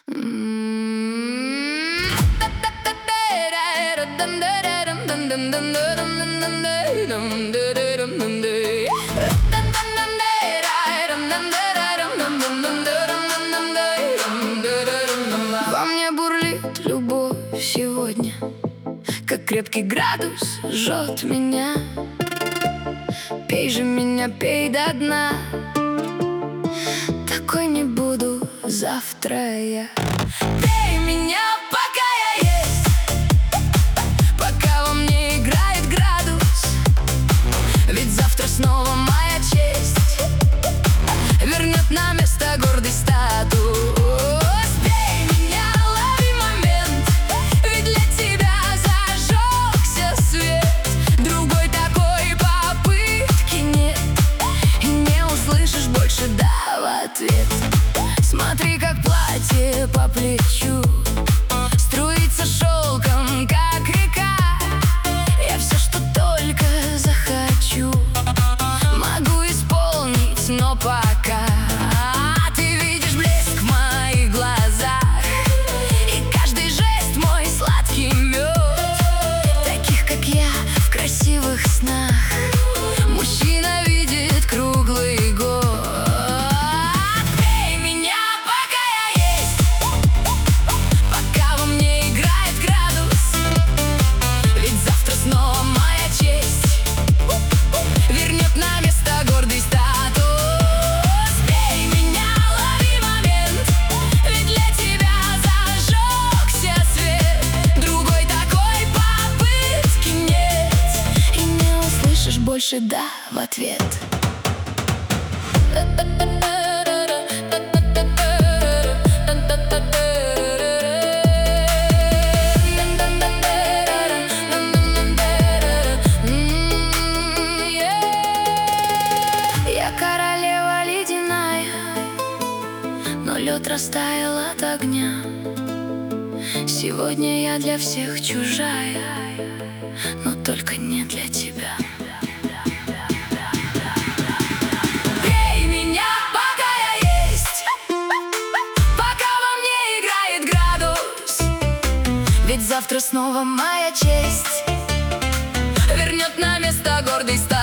Во мне бурлит любовь сегодня, как крепкий градус жжет меня. Пей же меня, пей до дна, такой не буду завтра я. Пей меня, пока я есть, пока во мне играет градус, ведь завтра снова моя честь вернет на место гордый статус. Смотри, как платье по плечу струится шелком, как река. Я все, что только захочу, могу исполнить, но пока ты видишь блеск в моих глазах, и каждый жест мой сладкий мед. Таких, как я, в красивых снах мужчина видит круглый год. Больше да в ответ. Я королева ледяная, но лед растаял от огня. Сегодня я для всех чужая, но только не для тебя. Ведь завтра снова моя честь вернет на место гордый статус.